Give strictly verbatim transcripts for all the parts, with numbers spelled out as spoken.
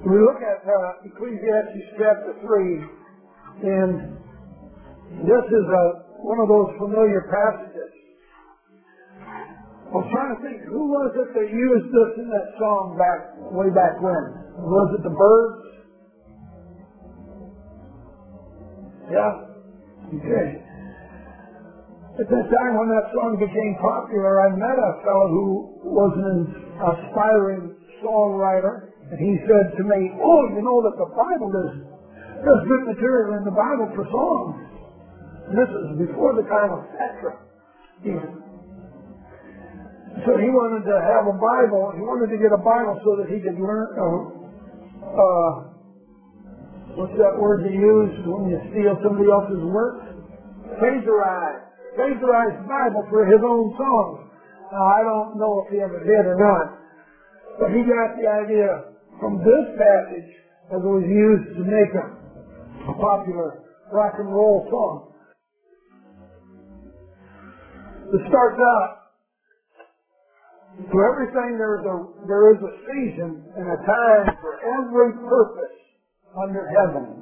We look at uh, Ecclesiastes chapter three, and this is a, one of those familiar passages. I was trying to think, who was it that used this in that song back way back when? Was it the Byrds? Yeah? Okay. At that time when that song became popular, I met a fellow who was an aspiring songwriter, and he said to me, oh, you know that the Bible is, there's good material in the Bible for songs. And this is before the time of Petra. Even. So he wanted to have a Bible. He wanted to get a Bible so that he could learn, uh, uh, what's that word you use when you steal somebody else's work? Plagiarize. Plagiarize the Bible for his own songs. Now, I don't know if he ever did or not, but he got the idea from this passage as it was used to make a, a popular rock and roll song. It starts out, to everything there is a there is a season and a time for every purpose under heaven.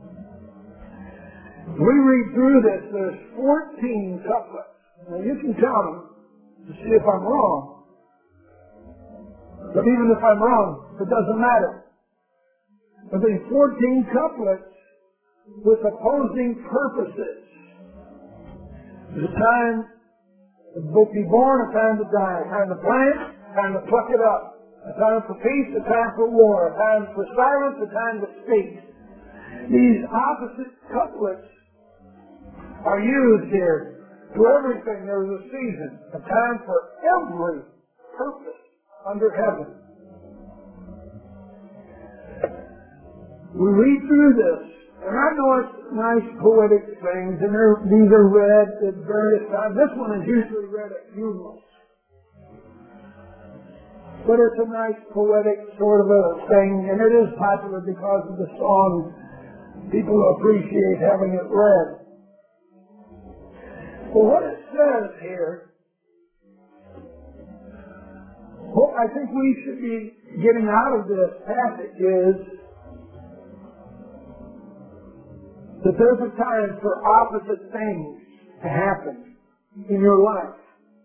We read through this, there's fourteen couplets. Now you can count them to see if I'm wrong. But even if I'm wrong, it doesn't matter. But there's fourteen couplets with opposing purposes. There's a time to be born, a time to die, a time to plant, a time to pluck it up, a time for peace, a time for war, a time for silence, a time to speak. These opposite couplets are used here. To everything there is a season, a time for every purpose under heaven. We read through this, and I know it's nice poetic things, and these are read at various times. This one is usually read at funerals. But it's a nice poetic sort of a thing, and it is popular because of the song. People appreciate having it read. Well, what it says here, what I think we should be getting out of this passage is that there's a time for opposite things to happen in your life.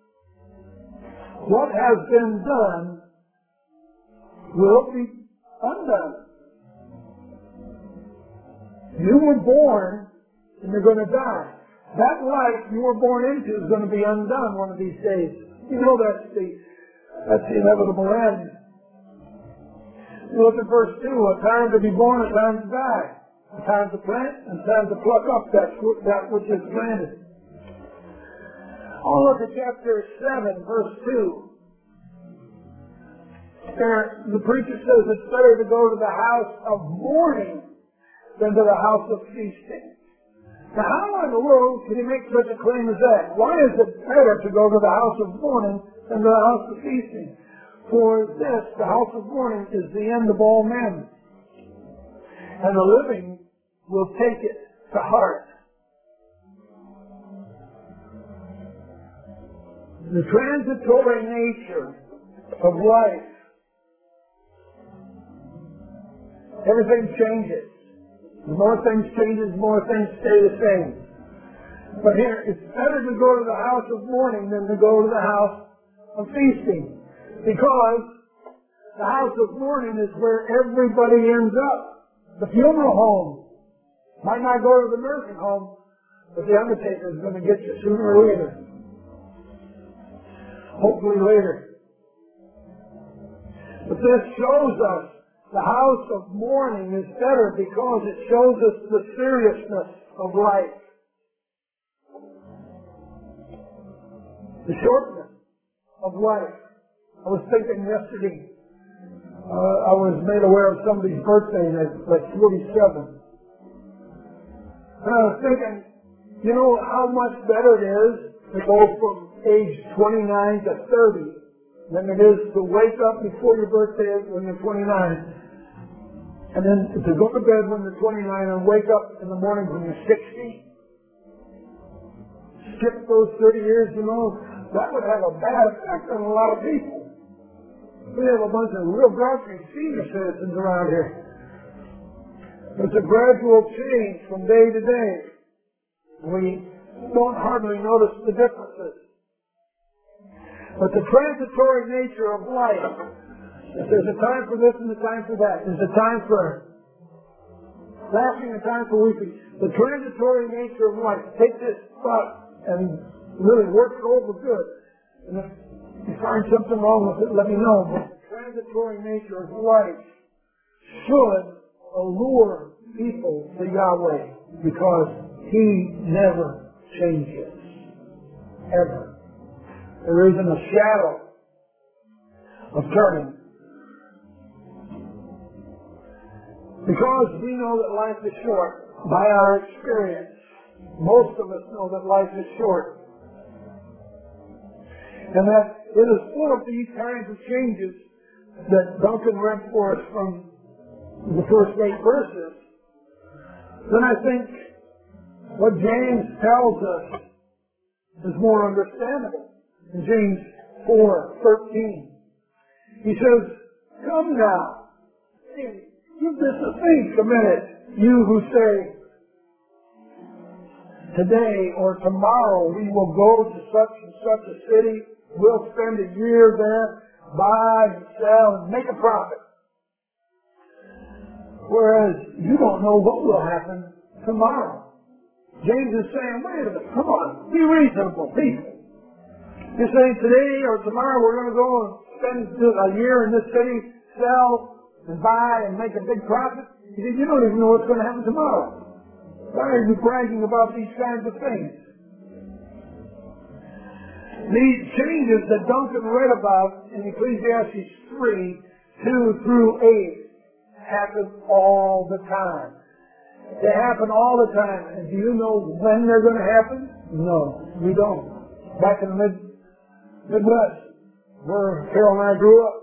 What has been done will be undone. You were born and you're going to die. That life you were born into is going to be undone one of these days. You know that's the, that's the inevitable end. You look at verse two, a time to be born, a time to die. A time to plant and time to pluck up that, that which is planted. I'll look at chapter seven, verse two. There, the preacher says it's better to go to the house of mourning than to the house of feasting. Now, how in the world can he make such a claim as that? Why is it better to go to the house of mourning than to the house of feasting? For this, the house of mourning is the end of all men. And the living will take it to heart. The transitory nature of life, everything changes. The more things change, the more things stay the same. But here, it's better to go to the house of mourning than to go to the house of feasting. Because the house of mourning is where everybody ends up. The funeral home might not go to the nursing home, but the undertaker is going to get you sooner or later. Hopefully later. But this shows us the house of mourning is better because it shows us the seriousness of life. The shortness of life. I was thinking yesterday, uh, I was made aware of somebody's birthday at like forty-seven. And I was thinking, you know how much better it is to go from age twenty-nine to thirty than it is to wake up before your birthday when you're twenty-nine, and then to go to bed when you're twenty-nine and wake up in the morning when you're sixty. Skip those thirty years, you know, that would have a bad effect on a lot of people. We have a bunch of real wealthy senior citizens around here. It's a gradual change from day to day. We don't hardly notice the differences. But the transitory nature of life, if there's a time for this and a time for that, there's a time for laughing and a time for weeping. The transitory nature of life, take this thought and really work it over good. And if you find something wrong with it, let me know. But the transitory nature of life should allure people to Yahweh because He never changes. Ever. There isn't a shadow of turning. Because we know that life is short, by our experience, most of us know that life is short. And that it is full of these kinds of changes that Duncan read for us from the first eight verses. Then I think what James tells us is more understandable. In James four thirteen, he says, "Come now, give this a think a minute, you who say, today or tomorrow we will go to such and such a city, we'll spend a year there, buy and sell and make a profit. Whereas you don't know what will happen tomorrow." James is saying, wait a minute, come on, be reasonable people. You're saying today or tomorrow we're going to go and spend a year in this city, sell and buy and make a big profit? He said, you don't even know what's going to happen tomorrow. Why are you bragging about these kinds of things? These changes that Duncan read about in Ecclesiastes three, two through eight happen all the time. They happen all the time. And do you know when they're going to happen? No, we don't. Back in the mid Midwest, where Carol and I grew up,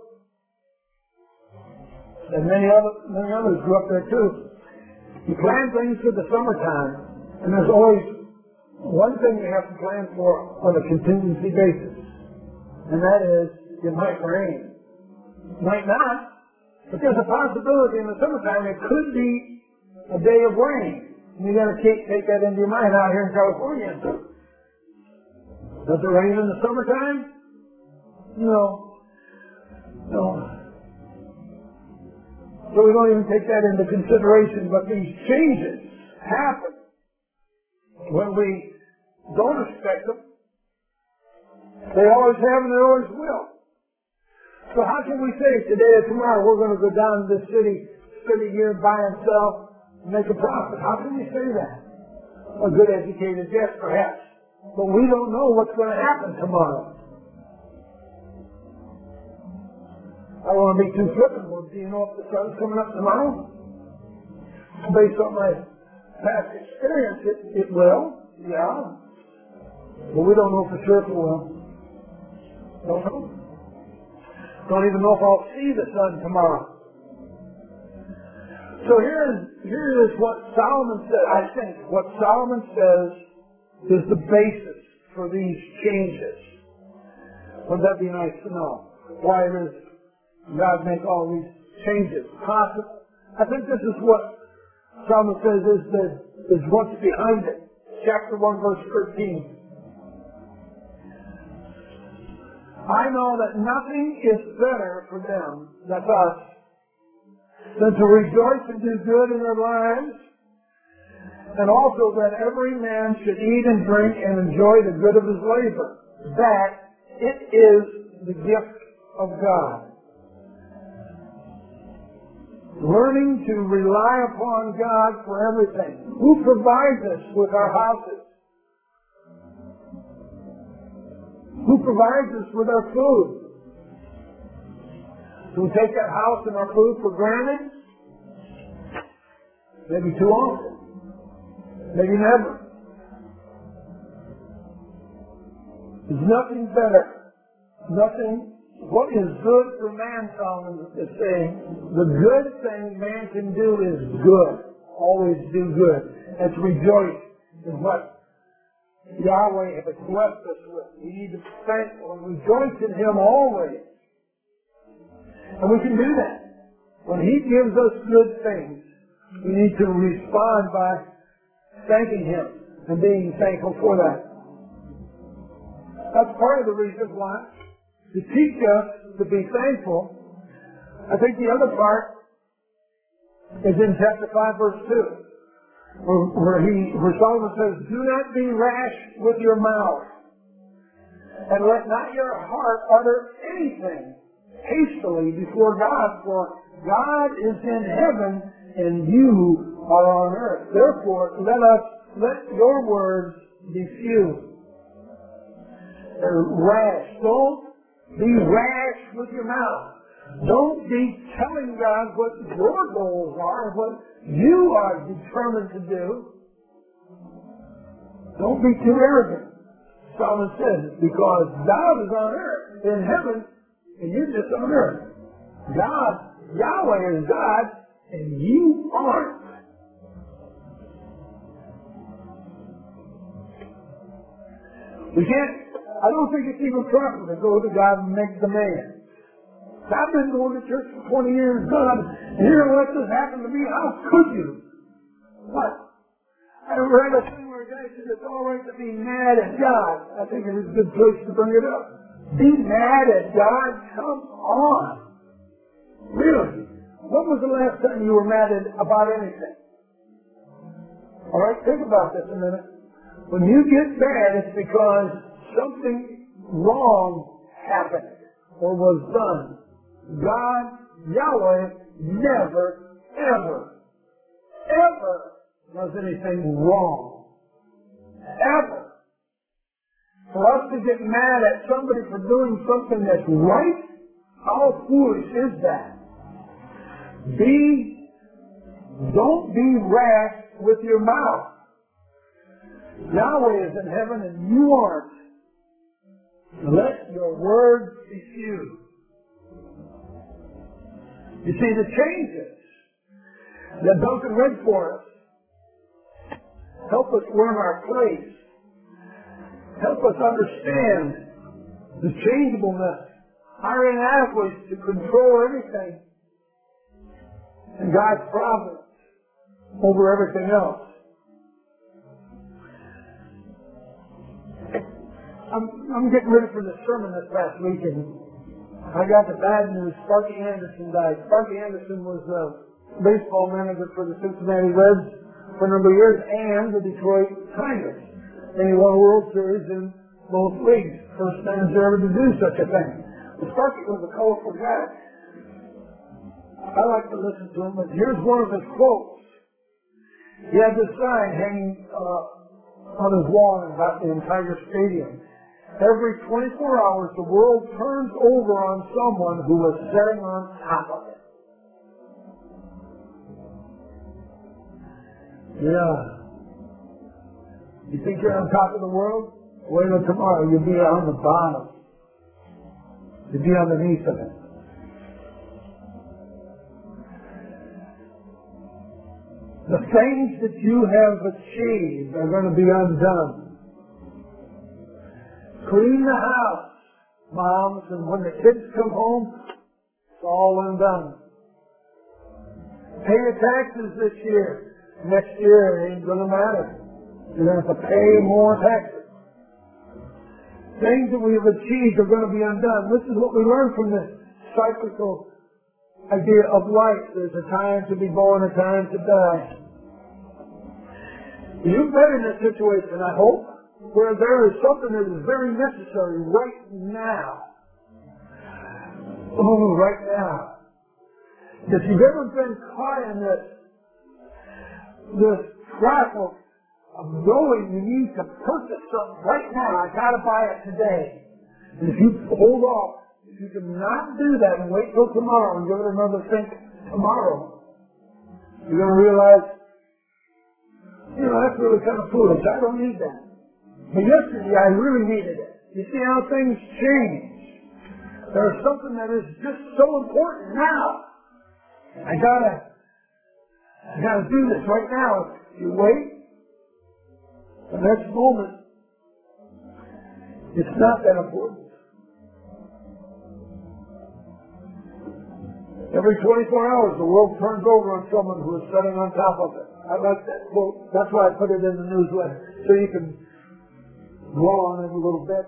and many other many others grew up there too. You plan things for the summertime, and there's always one thing you have to plan for on a contingency basis, and that is it might rain. It might not, but there's a possibility in the summertime it could be a day of rain. And you got to take that into your mind out here in California. Does it rain in the summertime? No. No. So we don't even take that into consideration, but these changes happen when we don't expect them. They always have and they always will. So how can we say today or tomorrow we're going to go down to this city, spend a year, buy and sell, and make a profit? How can we say that? A good educated guess, perhaps. But we don't know what's going to happen tomorrow. I don't want to be too flippant. Well, do you know if the sun's coming up tomorrow? Based on my past experience, it, it will. Yeah. But we don't know for sure if it will. Don't know. Don't even know if I'll see the sun tomorrow. So here is, here is what Solomon said. I think what Solomon says is the basis for these changes. Wouldn't that be nice to know? Why does God make all these changes possible? I think this is what Solomon says is, the, is what's behind it. Chapter one, verse thirteen. I know that nothing is better for them, that's us, than to rejoice and do good in their lives, and also that every man should eat and drink and enjoy the good of his labor. That it is the gift of God. Learning to rely upon God for everything. Who provides us with our houses? Who provides us with our food? Do we take that house and our food for granted? Maybe too often. Maybe never. There's nothing better. Nothing. What is good for man, Solomon is saying, the good thing man can do is good. Always do good. And to rejoice in what Yahweh has blessed us with. We need to be thankful and rejoice in Him always. And we can do that. When He gives us good things, we need to respond by thanking Him and being thankful for that. That's part of the reason why. To teach us to be thankful. I think the other part is in chapter five, verse two, where, where, he, where Solomon says, do not be rash with your mouth, and let not your heart utter anything hastily before God, for God is in heaven and you are on earth. Therefore, let us let your words be few. They're rash. Don't be rash with your mouth. Don't be telling God what your goals are, what you are determined to do. Don't be too arrogant. Solomon says, because God is on earth, in heaven, and you're just on earth. God, Yahweh is God, and you aren't. We can't, I don't think it's even proper to go to God and make demands. I've been going to church for twenty years, God, and you're going to let this happen to me? How could you? What? I read a thing where a guy said it's all right to be mad at God. I think it is a good place to bring it up. Be mad at God? Come on. Really? When was the last time you were mad at, about anything? All right, think about this a minute. When you get mad, it's because something wrong happened or was done. God, Yahweh, never, ever, ever does anything wrong. Ever. For us to get mad at somebody for doing something that's right, how foolish is that? Be, don't be rash with your mouth. Yahweh is in heaven and you aren't. Let your words be few. You see, the changes that Duncan read for us help us learn our place. Help us understand the changeableness, our inadequacy to control everything, and God's providence over everything else. I'm, I'm getting ready for the sermon this past weekend. I got the bad news. Sparky Anderson died. Sparky Anderson was a baseball manager for the Cincinnati Reds for a number of years and the Detroit Tigers. And he won a World Series in both leagues. First manager ever to do such a thing. But Sparky was a colorful guy. I like to listen to him, but here's one of his quotes. He had this sign hanging uh, on his wall in Tiger Stadium. Every twenty-four hours, the world turns over on someone who was sitting on top of it. Yeah. You think you're on top of the world? Wait till tomorrow. You'll be on the bottom. You'll be underneath of it. The things that you have achieved are going to be undone. Clean the house, moms, and when the kids come home, it's all undone. Pay your taxes this year. Next year, it ain't going to matter. You're going to have to pay more taxes. Things that we have achieved are going to be undone. This is what we learn from this cyclical idea of life. There's a time to be born, a time to die. You've been in this situation, I hope, where there is something that is very necessary right now. Oh, right now. If you've ever been caught in this, this trap of, of knowing you need to purchase something right now, I gotta buy it today. And if you hold off, if you cannot do that and wait till tomorrow and give it another think tomorrow, you're going to realize, you know, that's really kind of foolish. I don't need that. But yesterday, I really needed it. You see how things change. There's something that is just so important now. I gotta, I gotta do this right now. If you wait, the next moment, it's not that important. Every twenty-four hours, the world turns over on someone who is sitting on top of it. I like that quote. That's why I put it in the newsletter, so you can dwell on it a little bit.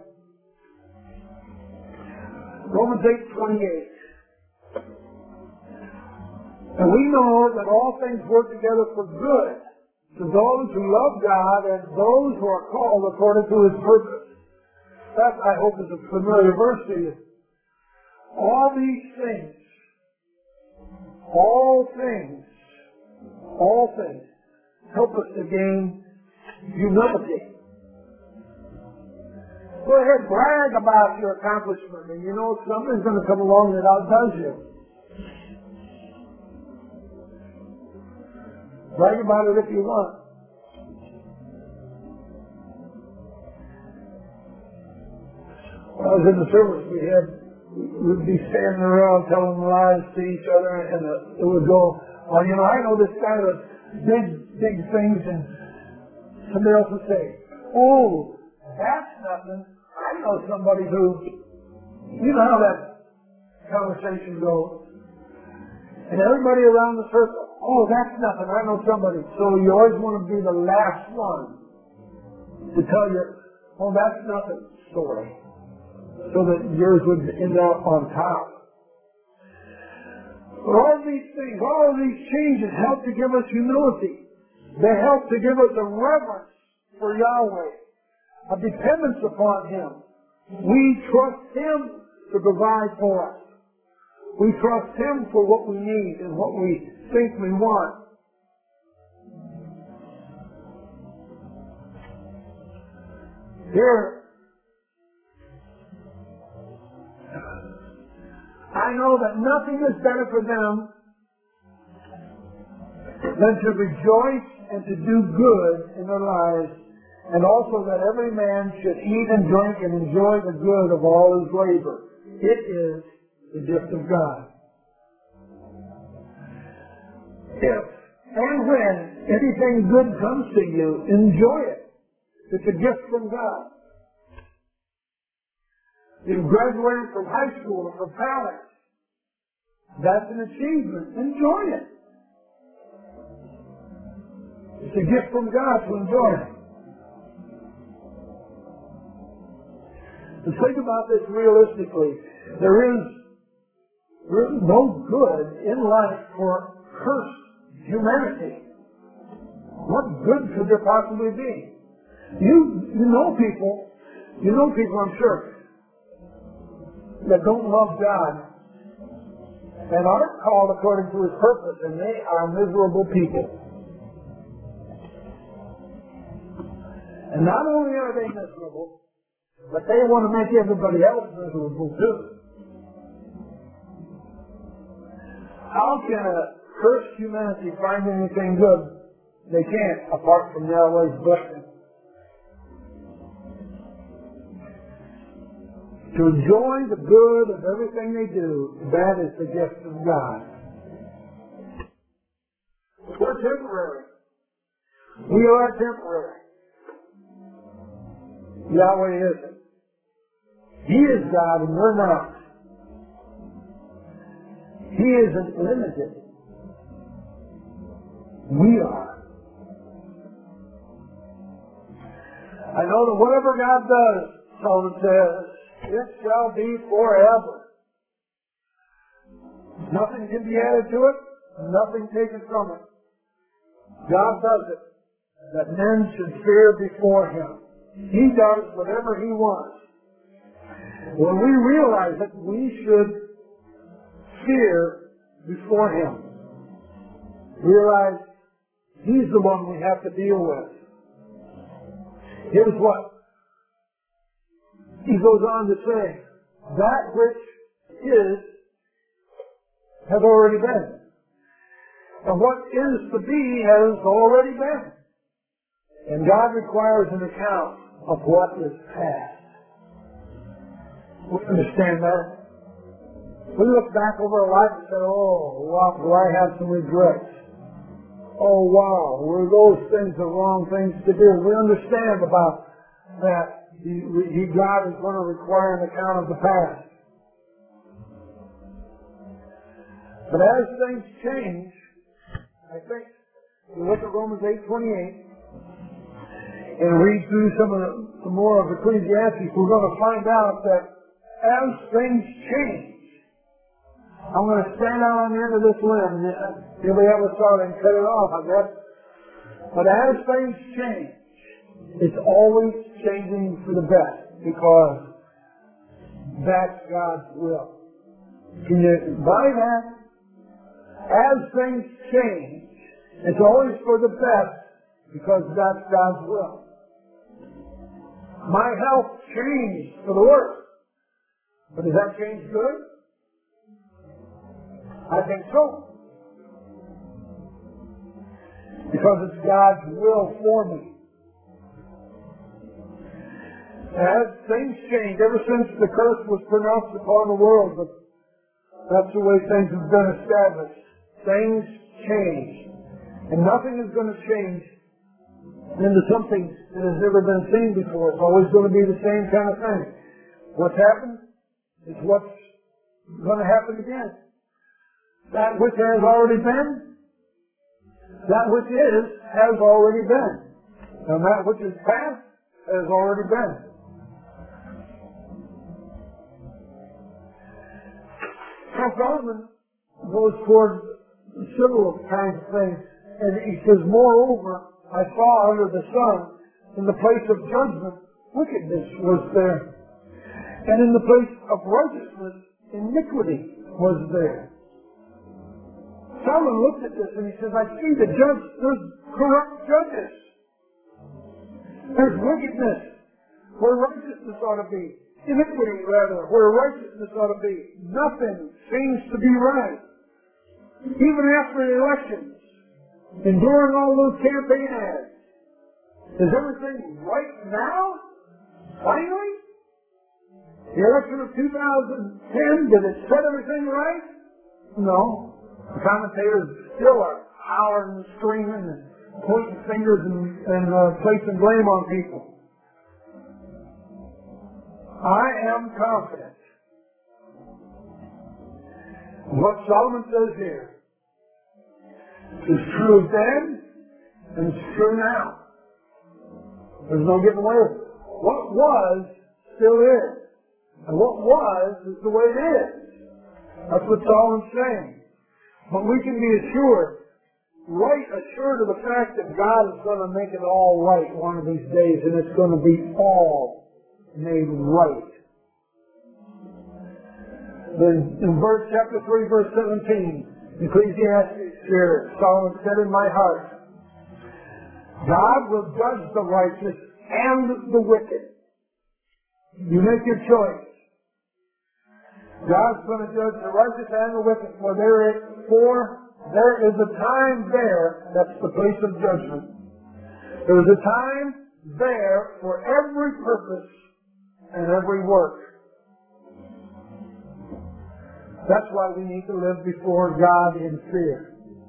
Romans eight twenty-eight. And we know that all things work together for good to those who love God and those who are called according to His purpose. That, I hope, is a familiar verse to you. All these things, all things, all things help us to gain humility. Go ahead, brag about your accomplishment, and you know somebody's going to come along that outdoes you. Brag about it if you want. When I was in the service, we had, we'd be standing around telling lies to each other, and it would go, well, you know, I know this guy that big, big things, and somebody else would say, oh, that's nothing. I know somebody who, you know how that conversation goes. And everybody around the circle, oh, that's nothing. I know somebody. So you always want to be the last one to tell you, oh, that's nothing story. So that yours would end up on top. But all these things, all of these changes help to give us humility. They help to give us a reverence for Yahweh, a dependence upon Him. We trust Him to provide for us. We trust Him for what we need and what we think we want. Here, I know that nothing is better for them than to rejoice and to do good in their lives, and also that every man should eat and drink and enjoy the good of all his labor. It is the gift of God. If and when anything good comes to you, enjoy it. It's a gift from God. You graduated from high school or from college. That's an achievement. Enjoy it. It's a gift from God to enjoy it. And think about this realistically. There is really no good in life for cursed humanity. What good could there possibly be? You, you know people, you know people, I'm sure, that don't love God and aren't called according to His purpose, and they are miserable people. And not only are they miserable, but they want to make everybody else miserable too. How can a cursed humanity find anything good? They can't, apart from Yahweh's blessing. To enjoy the good of everything they do, that is the gift of God. We're temporary. We are temporary. Yahweh isn't. He is God and we're not. He isn't limited. We are. I know that whatever God does, Solomon says, it shall be forever. Nothing can be added to it, nothing taken from it. God does it, that men should fear before Him. He does whatever He wants. When we realize that we should fear before Him, realize He's the one we have to deal with. Here's what He goes on to say, that which is has already been. And what is to be has already been. And God requires an account of what is past. We understand that. We look back over our life and say, oh, wow, do I have some regrets? Oh, wow, were those things the wrong things to do? We understand about that. He, he, God is going to require an account of the past. But as things change, I think, we look at Romans eight twenty-eight and read through some of the, some more of Ecclesiastes, we're going to find out that as things change, I'm going to stand out on the end of this limb. You'll be able to start and cut it off, I guess. But as things change, it's always changing for the best, because that's God's will. Can you buy that? As things change, it's always for the best, because that's God's will. My health changed for the worse. But does that change good? I think so. Because it's God's will for me. As things change, ever since the curse was pronounced upon the world, but that's the way things have been established. Things change. And nothing is going to change into something that has never been seen before. It's always going to be the same kind of thing. What's happened is what's going to happen again. That which has already been, that which is, has already been. And that which is past has already been. Now Solomon goes toward civil kinds of things, and he says, moreover, I saw under the sun, in the place of judgment, wickedness was there. And in the place of righteousness, iniquity was there. Solomon looked at this and he says, I see the judge, there's corrupt judges. There's wickedness where righteousness ought to be. Iniquity, rather, where righteousness ought to be. Nothing seems to be right. Even after the elections, and during all those campaign ads, is everything right now? Finally? The election of two thousand ten, did it set everything right? No. The commentators still are howling and screaming and pointing fingers and, and uh, placing blame on people. I am confident. What Solomon says here is true then, and it's true now. There's no getting away with it. What was, still is. And what was, is the way it is. That's what Solomon's saying. But we can be assured, right assured of the fact that God is going to make it all right one of these days, and it's going to be all made right. Then in verse chapter three, verse seventeen, Ecclesiastes here, Solomon said in my heart, God will judge the righteous and the wicked. You make your choice. God's going to judge the righteous and the wicked, for there is, for there is a time there, that's the place of judgment. There is a time there for every purpose and every work. That's why we need to live before God in fear.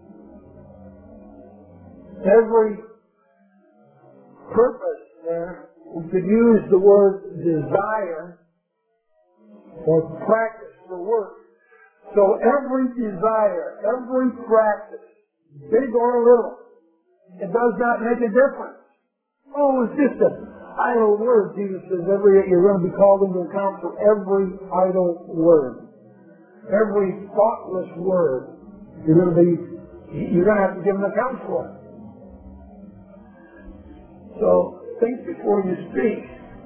Every purpose there, we could use the word desire or practice for work. So every desire, every practice, big or little, it does not make a difference. Oh, it's just an idle word. Jesus says every you're going to be called into account for every idle word. Every thoughtless word, you're going to be, you're going to have to give an account for it. So think before you speak.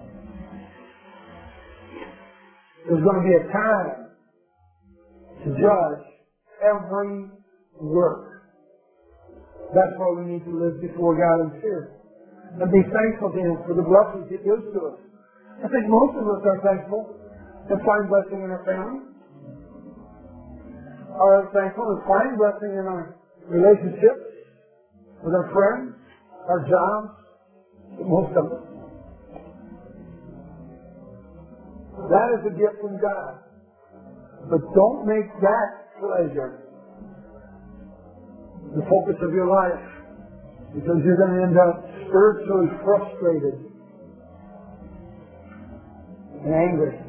There's going to be a time to judge every work. That's why we need to live before God in fear. And be thankful to Him for the blessings He gives to us. I think most of us are thankful and find blessing in our family. Are thankful and find blessing in our relationships with our friends, our jobs, most of us. That is a gift from God. But don't make that pleasure the focus of your life, because you're going to end up spiritually frustrated and angry.